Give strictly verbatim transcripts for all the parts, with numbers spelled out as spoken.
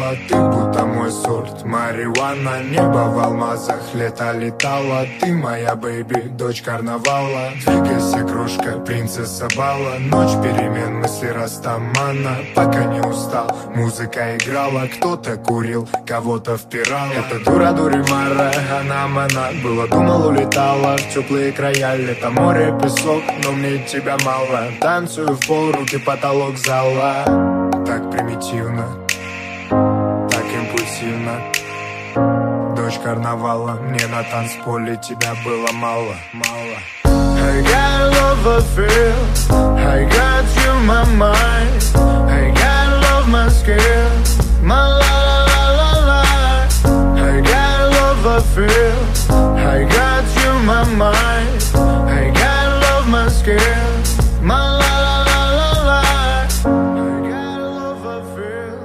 стала ты, будто мой сорт марихуана. Небо в алмазах, лето летало. Ты моя бэйби, дочь карнавала. Двигайся, крошка, принцесса бала. Ночь перемен, мысли растамана. Пока не устал, музыка играла. Кто-то курил, кого-то впирал. Это дура дуримара, она мана. Было, думал, улетала в теплые края. Лето, море, песок, но мне тебя мало. Танцую в пол, руки потолок зала. Так примитивно, так импульсивно. Дочь карнавала, мне на танцполе тебя было мало, мало. I got love affair, I got you in my mind. I got love my skill, my la la la la la. I got love affair, I got you in my mind. I got love my skill, my la la la la la. I got love affair,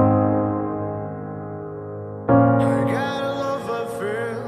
I got love affair.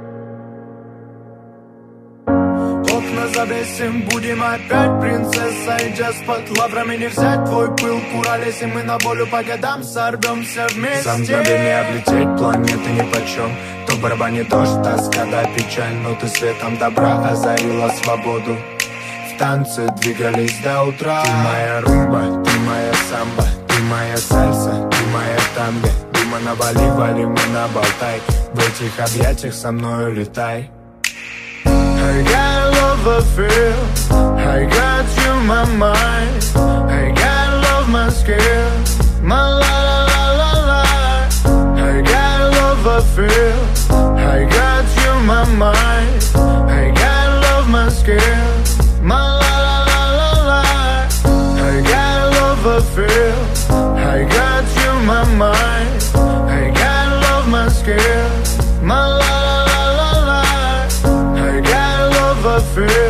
Окна завесим, будем опять принцесса и деспот. Лаврами не взять твой пыл, курались, и мы на волю по годам сорвемся вместе. За мгновение облететь планеты нипочем. То в барабане дождь, тоска да печаль, но ты светом добра озарила свободу. В танце двигались до утра. Ты моя румба, ты моя самба, ты моя сальса, ты моя танго. Дума навали, вали, мы наболтай. В этих объятиях со мною летай. I got love affair, I got you in my mind. I got love my skill, my la la la la la. I got love affair, I got you in my mind. I got love my skill, my la la la la la. I got love affair, I got you in my mind. I got love my skill, my la la la la la. I got love affair.